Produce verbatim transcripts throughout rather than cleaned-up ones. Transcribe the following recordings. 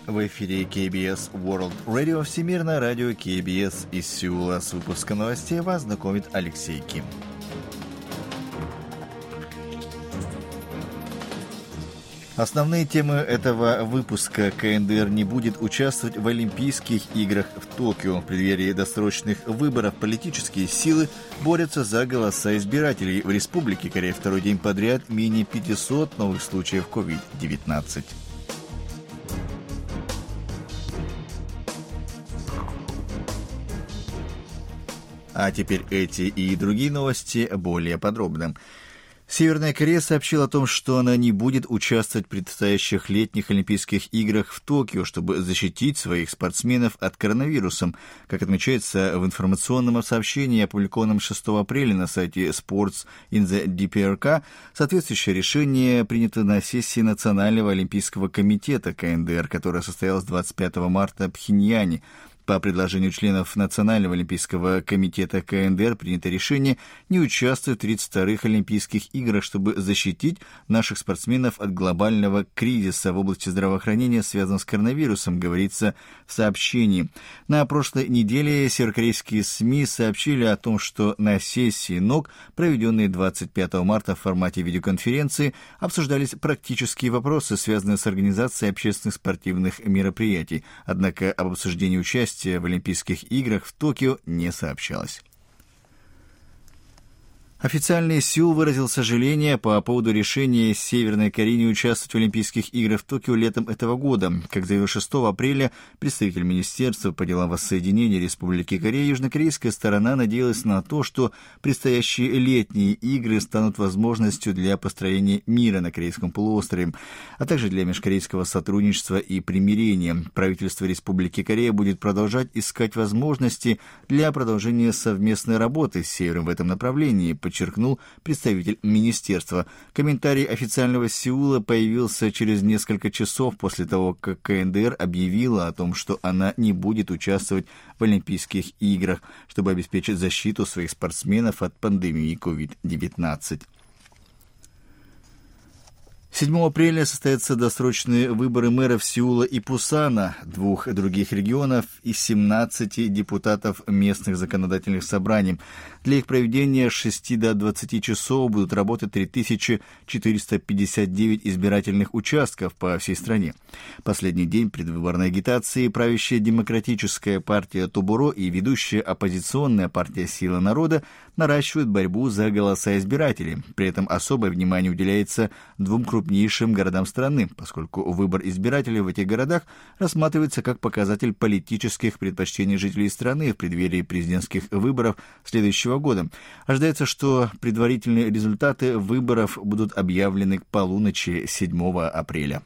В эфире кей би эс World Radio, всемирное радио кей би эс из Сеула. С выпуска новостей вас знакомит Алексей Ким. Основные темы этого выпуска. ка эн дэ эр не будет участвовать в Олимпийских играх в Токио. В преддверии досрочных выборов политические силы борются за голоса избирателей. В Республике Корея второй день подряд менее пятисот новых случаев ковид девятнадцать. А теперь эти и другие новости более подробно. Северная Корея сообщила о том, что она не будет участвовать в предстоящих летних Олимпийских играх в Токио, чтобы защитить своих спортсменов от коронавируса. Как отмечается в информационном сообщении, опубликованном шестого апреля на сайте Sports in the ди пи эр кей, соответствующее решение принято на сессии Национального олимпийского комитета ка эн дэ эр, которая состоялась двадцать пятого марта в Пхеньяне. По предложению членов Национального олимпийского комитета ка эн дэ эр принято решение не участвовать в тридцать вторых Олимпийских играх, чтобы защитить наших спортсменов от глобального кризиса в области здравоохранения, связанного с коронавирусом, говорится в сообщении. На прошлой неделе северокорейские СМИ сообщили о том, что на сессии НОК, проведенной двадцать пятого марта в формате видеоконференции, обсуждались практические вопросы, связанные с организацией общественных спортивных мероприятий. Однако об обсуждении участия в Олимпийских играх в Токио не сообщалось. Официальный Сеул выразил сожаление по поводу решения Северной Кореи не участвовать в Олимпийских играх в Токио летом этого года. Как заявил шестого апреля представитель Министерства по делам воссоединения Республики Корея, южнокорейская сторона надеялась на то, что предстоящие летние игры станут возможностью для построения мира на Корейском полуострове, а также для межкорейского сотрудничества и примирения. Правительство Республики Корея будет продолжать искать возможности для продолжения совместной работы с Севером в этом направлении, подчеркнул представитель министерства. Комментарий официального Сеула появился через несколько часов после того, как ка эн дэ эр объявила о том, что она не будет участвовать в Олимпийских играх, чтобы обеспечить защиту своих спортсменов от пандемии ковид девятнадцать. седьмого апреля состоятся досрочные выборы мэров Сеула и Пусана, двух других регионов, и семнадцати депутатов местных законодательных собраний. Для их проведения с шести до двадцати часов будут работать три тысячи четыреста пятьдесят девять избирательных участков по всей стране. Последний день предвыборной агитации правящая демократическая партия Тобуро и ведущая оппозиционная партия Сила народа наращивают борьбу за голоса избирателей. При этом особое внимание уделяется двум крупнейшим городам страны, поскольку выбор избирателей в этих городах рассматривается как показатель политических предпочтений жителей страны в преддверии президентских выборов следующего года. Ожидается, что предварительные результаты выборов будут объявлены к полуночи седьмого апреля.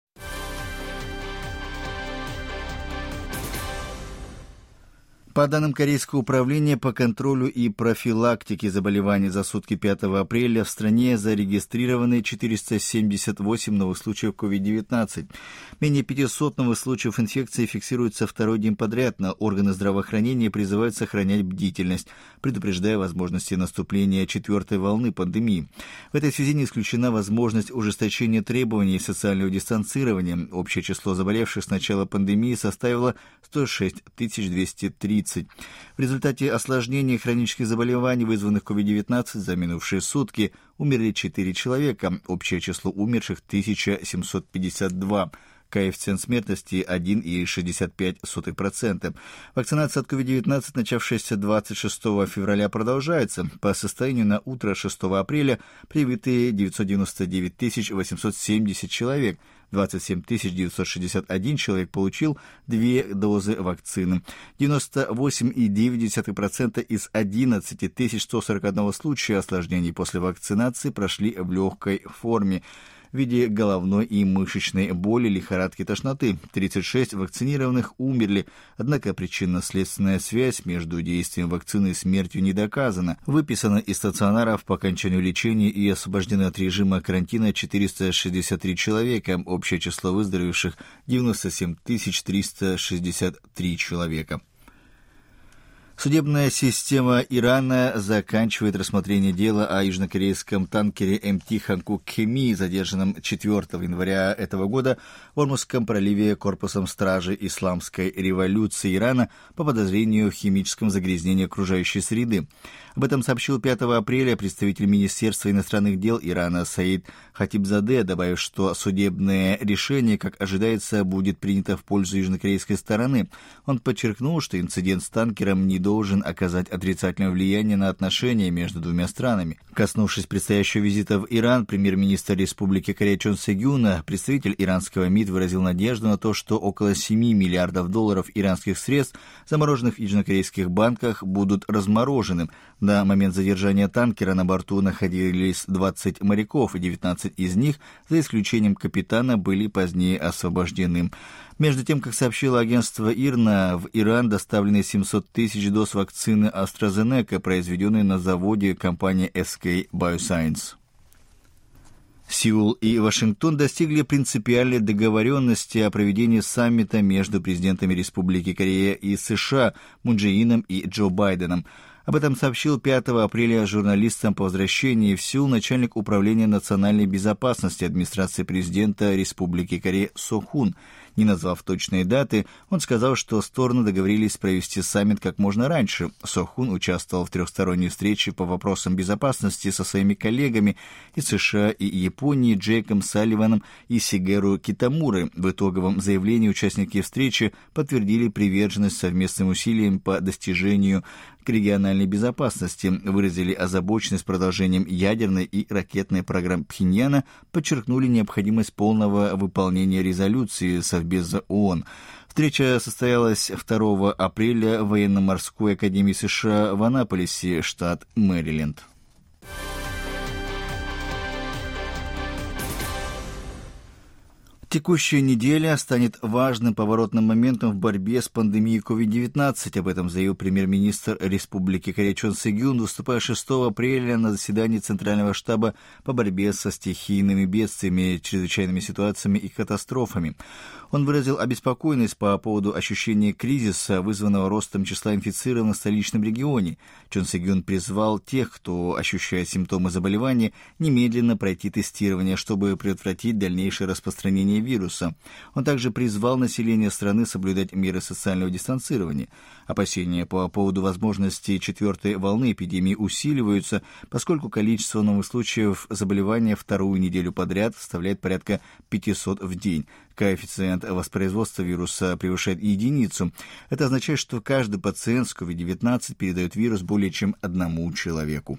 По данным Корейского управления по контролю и профилактике заболеваний за сутки пятого апреля в стране зарегистрированы четыреста семьдесят восемь новых случаев ковид девятнадцать. Менее пятисот новых случаев инфекции фиксируются второй день подряд, но органы здравоохранения призывают сохранять бдительность, предупреждая возможности наступления четвертой волны пандемии. В этой связи не исключена возможность ужесточения требований социального дистанцирования. Общее число заболевших с начала пандемии составило сто шесть тысяч двести тридцать. В результате осложнений хронических заболеваний, вызванных ковид девятнадцать, за минувшие сутки умерли четыре человека. Общее число умерших – тысяча семьсот пятьдесят два. Коэффициент смертности один целых шестьдесят пять сотых процента. Вакцинация от ковид девятнадцать, начавшаяся двадцать шестого февраля, продолжается. По состоянию на утро шестого апреля привиты девятьсот девяносто девять тысяч восемьсот семьдесят человек. двадцать семь тысяч девятьсот шестьдесят один человек получил две дозы вакцины. девяносто восемь целых девять десятых процента из одиннадцати тысяч ста сорока одного случая осложнений после вакцинации прошли в легкой форме в виде головной и мышечной боли, лихорадки, тошноты. тридцать шесть вакцинированных умерли, однако причинно-следственная связь между действием вакцины и смертью не доказана. Выписано из стационаров по окончанию лечения и освобождены от режима карантина четыреста шестьдесят три человека. Общее число выздоровевших – девяносто семь тысяч триста шестьдесят три человека. Судебная система Ирана заканчивает рассмотрение дела о южнокорейском танкере эм ти «Ханкук Хеми», задержанном четвёртого января этого года в Ормузском проливе корпусом стражи Исламской революции Ирана по подозрению в химическом загрязнении окружающей среды. Об этом сообщил пятого апреля представитель Министерства иностранных дел Ирана Саид Хатибзаде, добавив, что судебное решение, как ожидается, будет принято в пользу южнокорейской стороны. Он подчеркнул, что инцидент с танкером не должен оказать отрицательное влияние на отношения между двумя странами. Коснувшись предстоящего визита в Иран, премьер-министр Республики Корея Чон Се-гюн, представитель иранского МИД, выразил надежду на то, что около семи миллиардов долларов иранских средств, замороженных в южнокорейских банках, будут разморожены. На момент задержания танкера на борту находились двадцать моряков, и девятнадцать из них, за исключением капитана, были позднее освобождены. Между тем, как сообщило агентство ИРНА, в Иран доставлены семьсот тысяч доз вакцины AstraZeneca, произведенной на заводе компании эс кей Bioscience. Сеул и Вашингтон достигли принципиальной договоренности о проведении саммита между президентами Республики Корея и США Мун Чже Ином и Джо Байденом. Об этом сообщил пятого апреля журналистам по возвращении в Сеул начальник управления национальной безопасности администрации президента Республики Корея Со Хун. Не назвав точные даты, он сказал, что стороны договорились провести саммит как можно раньше. Со Хун участвовал в трехсторонней встрече по вопросам безопасности со своими коллегами из США и Японии Джейком Салливаном и Сигеру Китамурой. В итоговом заявлении участники встречи подтвердили приверженность совместным усилиям по достижению к региональной безопасности, выразили озабоченность продолжением ядерной и ракетной программ Пхеньяна, подчеркнули необходимость полного выполнения резолюции Совбеза ООН. Встреча состоялась второго апреля в военно-морской академии США в Аннаполисе, штат Мэриленд. Текущая неделя станет важным поворотным моментом в борьбе с пандемией ковид девятнадцать. Об этом заявил премьер-министр Республики Корея Чон Се-гюн, выступая шестого апреля на заседании Центрального штаба по борьбе со стихийными бедствиями, чрезвычайными ситуациями и катастрофами. Он выразил обеспокоенность по поводу ощущения кризиса, вызванного ростом числа инфицированных в столичном регионе. Чон Се-гюн призвал тех, кто ощущает симптомы заболевания, немедленно пройти тестирование, чтобы предотвратить дальнейшее распространение вируса. Он также призвал население страны соблюдать меры социального дистанцирования. Опасения по поводу возможности четвертой волны эпидемии усиливаются, поскольку количество новых случаев заболевания вторую неделю подряд составляет порядка пятьсот в день. Коэффициент воспроизводства вируса превышает единицу. Это означает, что каждый пациент с ковид девятнадцать передает вирус более чем одному человеку.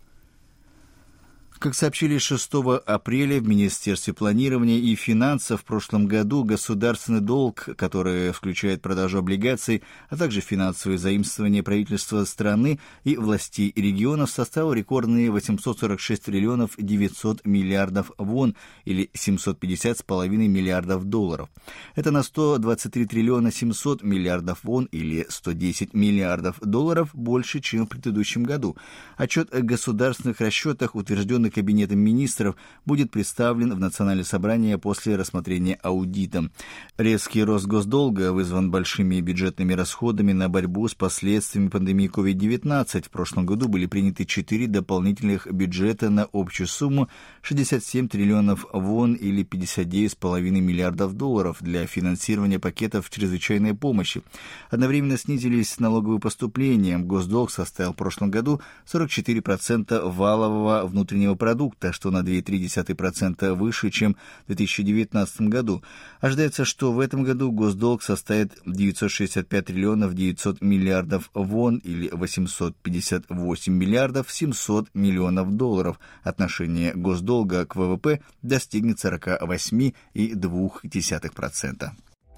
Как сообщили шестого апреля в Министерстве планирования и финансов, в прошлом году государственный долг, который включает продажу облигаций, а также финансовые заимствования правительства страны и властей регионов, составил рекордные восемьсот сорок шесть триллионов девятьсот миллиардов вон или семьсот пятьдесят с половиной миллиардов долларов. Это на сто двадцать три триллиона семьсот миллиардов вон или сто десять миллиардов долларов больше, чем в предыдущем году. Отчет о государственных расчетах, утвержденный Кабинетом министров, будет представлен в Национальное собрание после рассмотрения аудита. Резкий рост госдолга вызван большими бюджетными расходами на борьбу с последствиями пандемии ковид девятнадцать. В прошлом году были приняты четыре дополнительных бюджета на общую сумму шестьдесят семь триллионов вон или пятьдесят девять с половиной миллиардов долларов для финансирования пакетов чрезвычайной помощи. Одновременно снизились налоговые поступления. Госдолг составил в прошлом году сорок четыре процента валового внутреннего продукта, что на два целых три десятых процента выше, чем в две тысячи девятнадцатом году. Ожидается, что в этом году госдолг составит девятьсот шестьдесят пять триллионов девятьсот миллиардов вон или восемьсот пятьдесят восемь миллиардов семьсот миллионов долларов. Отношение госдолга к вэ вэ пэ достигнет сорок восемь целых две десятых процента.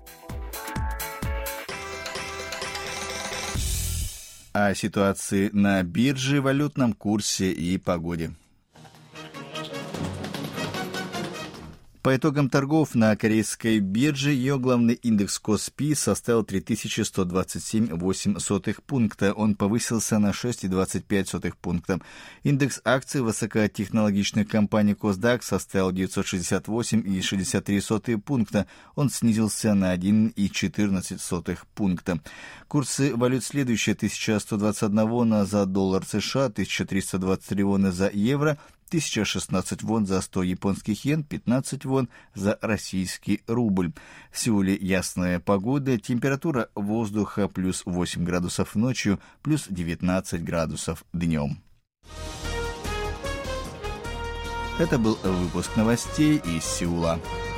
О ситуации на бирже, валютном курсе и погоде. По итогам торгов на корейской бирже ее главный индекс Коспи составил три тысячи сто двадцать семь целых восемь десятых пункта. Он повысился на шесть целых двадцать пять сотых пункта. Индекс акций высокотехнологичных компаний Косдак составил девятьсот шестьдесят восемь целых шестьдесят три сотых пункта. Он снизился на один целых четырнадцать сотых пункта. Курсы валют следующие: тысяча сто двадцать один вона за доллар США, тысяча триста двадцать три вона за евро, тысяча шестнадцать вон за сто японских йен, пятнадцать вон за российский рубль. В Сеуле ясная погода, температура воздуха плюс восемь градусов ночью, плюс девятнадцать градусов днем. Это был выпуск новостей из Сеула.